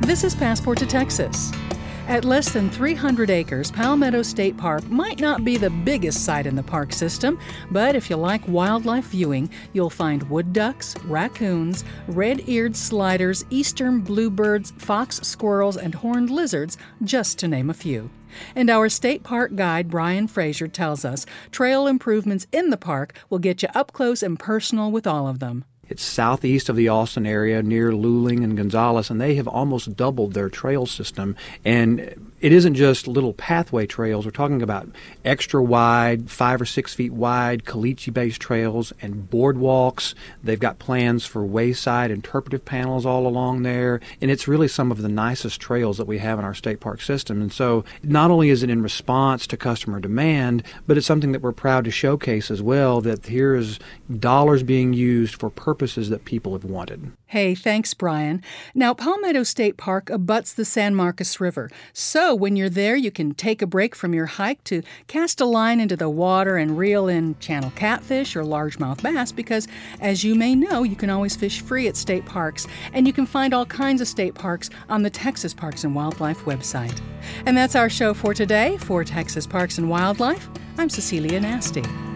This is Passport to Texas. At less than 300 acres, Palmetto State Park might not be the biggest site in the park system, but if you like wildlife viewing, you'll find wood ducks, raccoons, red-eared sliders, eastern bluebirds, fox squirrels, and horned lizards, just to name a few. And our state park guide, Brian Frazier, tells us trail improvements in the park will get you up close and personal with all of them. It's southeast of the Austin area near Luling and Gonzales, and they have almost doubled their trail system. And it isn't just little pathway trails. We're talking about extra wide, 5 or 6 feet wide, caliche-based trails and boardwalks. They've got plans for wayside interpretive panels all along there. And it's really some of the nicest trails that we have in our state park system. And so not only is it in response to customer demand, but it's something that we're proud to showcase as well, that here is dollars being used for purposes that people have wanted. Hey, thanks, Brian. Now, Palmetto State Park abuts the San Marcos River. So when you're there, you can take a break from your hike to cast a line into the water and reel in channel catfish or largemouth bass because, as you may know, you can always fish free at state parks. And you can find all kinds of state parks on the Texas Parks and Wildlife website. And that's our show for today. For Texas Parks and Wildlife, I'm Cecilia Nasty.